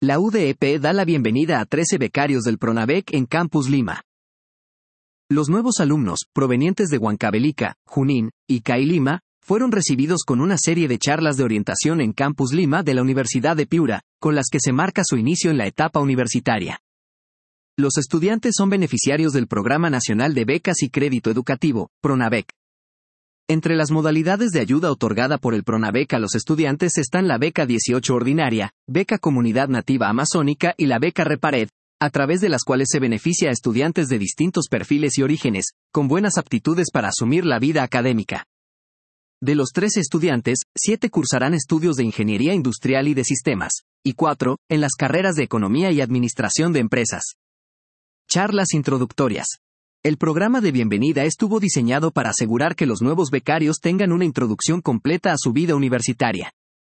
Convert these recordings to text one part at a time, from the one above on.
La UDEP da la bienvenida a 13 becarios del Pronavec en Campus Lima. Los nuevos alumnos, provenientes de Huancavelica, Junín, Ica y Lima, fueron recibidos con una serie de charlas de orientación en Campus Lima de la Universidad de Piura, con las que se marca su inicio en la etapa universitaria. Los estudiantes son beneficiarios del Programa Nacional de Becas y Crédito Educativo, Pronavec. Entre las modalidades de ayuda otorgada por el Pronavec a los estudiantes están la Beca 18 Ordinaria, Beca Comunidad Nativa Amazónica y la Beca Repared, a través de las cuales se beneficia a estudiantes de distintos perfiles y orígenes, con buenas aptitudes para asumir la vida académica. De los 13 estudiantes, 7 cursarán estudios de Ingeniería Industrial y de Sistemas, y 4, en las carreras de Economía y Administración de Empresas. Charlas introductorias. El programa de bienvenida estuvo diseñado para asegurar que los nuevos becarios tengan una introducción completa a su vida universitaria.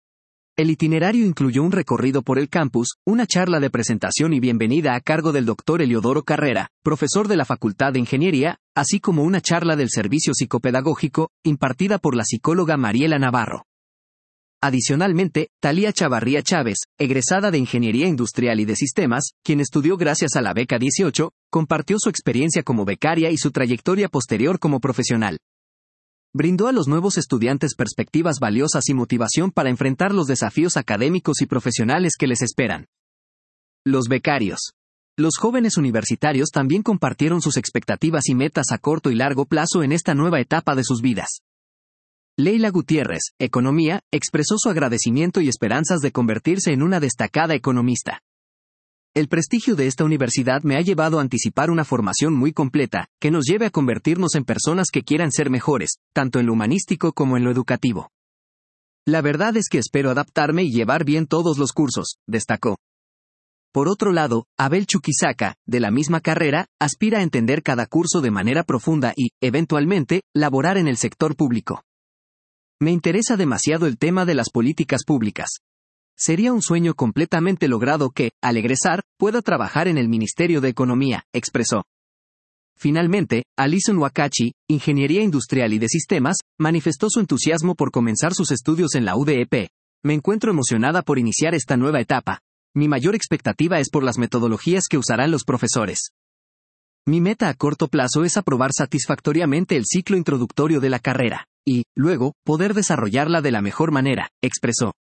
El itinerario incluyó un recorrido por el campus, una charla de presentación y bienvenida a cargo del Dr. Eliodoro Carrera, profesor de la Facultad de Ingeniería, así como una charla del servicio psicopedagógico, impartida por la psicóloga Mariela Navarro. Adicionalmente, Talía Chavarría Chávez, egresada de Ingeniería Industrial y de Sistemas, quien estudió gracias a la Beca 18, compartió su experiencia como becaria y su trayectoria posterior como profesional. Brindó a los nuevos estudiantes perspectivas valiosas y motivación para enfrentar los desafíos académicos y profesionales que les esperan. Los becarios. Los jóvenes universitarios también compartieron sus expectativas y metas a corto y largo plazo en esta nueva etapa de sus vidas. Leila Gutiérrez, Economía, expresó su agradecimiento y esperanzas de convertirse en una destacada economista. El prestigio de esta universidad me ha llevado a anticipar una formación muy completa, que nos lleve a convertirnos en personas que quieran ser mejores, tanto en lo humanístico como en lo educativo. La verdad es que espero adaptarme y llevar bien todos los cursos, destacó. Por otro lado, Abel Chuquisaca, de la misma carrera, aspira a entender cada curso de manera profunda y, eventualmente, laborar en el sector público. Me interesa demasiado el tema de las políticas públicas. Sería un sueño completamente logrado que, al egresar, pueda trabajar en el Ministerio de Economía, expresó. Finalmente, Alison Wakachi, Ingeniería Industrial y de Sistemas, manifestó su entusiasmo por comenzar sus estudios en la UDEP. Me encuentro emocionada por iniciar esta nueva etapa. Mi mayor expectativa es por las metodologías que usarán los profesores. Mi meta a corto plazo es aprobar satisfactoriamente el ciclo introductorio de la carrera, y, luego, poder desarrollarla de la mejor manera, expresó.